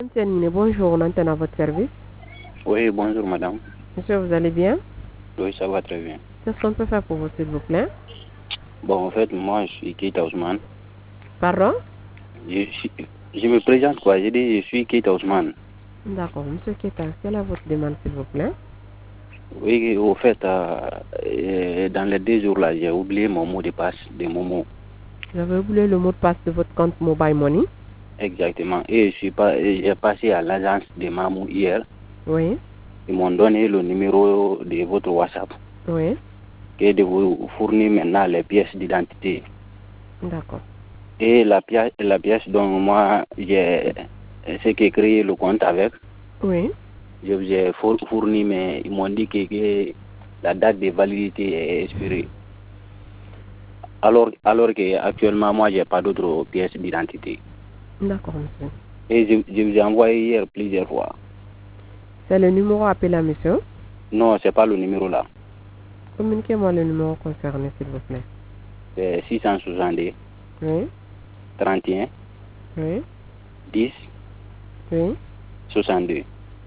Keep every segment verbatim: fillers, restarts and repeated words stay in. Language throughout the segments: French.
Bonjour, on entend à votre service. Oui, bonjour madame. Monsieur, vous allez bien? Oui, ça va très bien. Qu'est-ce qu'on peut faire pour vous, s'il vous plaît? Bon, en fait, moi, je suis Keita Ousmane. Pardon? Je, suis- je me présente quoi? Je dis, je suis Keita Ousmane. D'accord, monsieur Keita, quelle est votre demande, s'il vous plaît? Oui, au fait, euh, euh, dans les deux jours là, j'ai oublié mon mot de passe de Momo. Vous avez oublié le mot de passe de votre compte Mobile Money? Exactement. Et je suis pas, et j'ai passé à l'agence de Mamou hier. Oui, Ils m'ont donné le numéro de votre WhatsApp oui, et de vous fournir maintenant les pièces d'identité. d'accord. Et la pièce, la pièce dont moi, j'ai, c'est qui créé le compte avec. Oui, Je vous ai four- fourni, mais ils m'ont dit que, que la date de validité est expirée. Alors, alors qu'actuellement, moi, je n'ai pas d'autres pièces d'identité. d'accord, monsieur. Et je, je vous ai envoyé hier plusieurs fois. C'est le numéro appelé à monsieur? Non, ce n'est pas le numéro là. Communiquez-moi le numéro concerné, s'il vous plaît. C'est six cent soixante-deux, Oui, trente et un, oui, dix, oui. soixante-deux.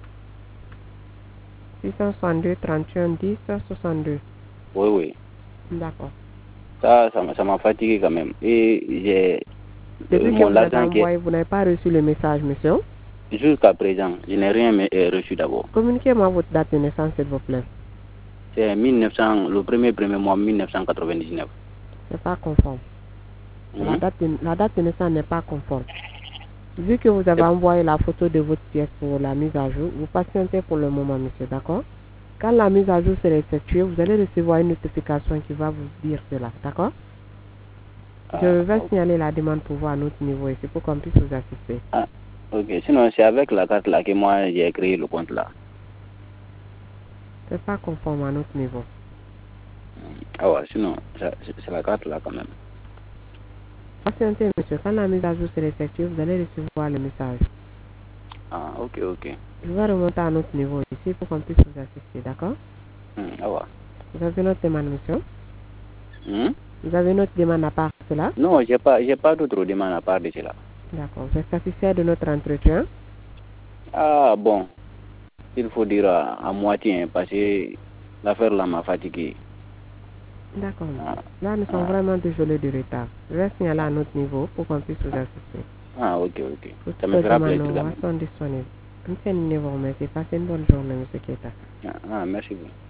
six cent soixante-deux, trente et un, dix, soixante-deux. Oui, oui. D'accord. Ça, ça m'a ça m'a fatigué quand même. Et j'ai euh, Depuis que mon vous avez argent qui est envoyé, vous n'avez pas reçu le message, monsieur? jusqu'à présent, je n'ai rien me- euh, reçu d'abord. Communiquez-moi votre date de naissance, s'il vous plaît. C'est mille neuf cents, le premier premier mois mille neuf cent quatre-vingt-dix-neuf. C'est pas conforme. La Mhm. date, de, la date de naissance n'est pas conforme. Vu que vous avez envoyé la photo de votre pièce pour la mise à jour, vous patientez pour le moment, monsieur, d'accord? Quand la mise à jour sera effectuée, vous allez recevoir une notification qui va vous dire cela, d'accord? Je Ah, vais ok. signaler la demande pour voir à notre niveau ici pour qu'on puisse vous assister. Ah, ok. Sinon, c'est avec la carte là que moi j'ai créé le compte là. C'est pas conforme à notre niveau. Ah ouais, sinon, ça- c'est c'est la carte là quand même. Patientez, monsieur. Quand la mise à jour sera effectuée, vous allez recevoir le message. Ah, ok, ok. Je vais remonter à notre niveau ici pour qu'on puisse vous assister, d'accord? Hmm, ah ouais. Vous avez notre demande, monsieur? Hmm? Vous avez notre demande à part cela? Non, j'ai pas, j'ai pas d'autre demande à part de cela. D'accord. Vous êtes satisfait de notre entretien? Ah bon, il faut dire à, à moitié hein, parce que l'affaire là m'a fatigué. D'accord, Ah, monsieur. Là, nous sommes ah, vraiment désolés du retard. Je vais signaler à notre niveau pour qu'on puisse vous assister. ah, ok, ok. Pour Ça toutes me les fera demandes, plaisir nos quand voix même. sont disponibles. Nous tenons vous remercier. Passez une bonne journée, monsieur Keita. Ah, ah, merci beaucoup.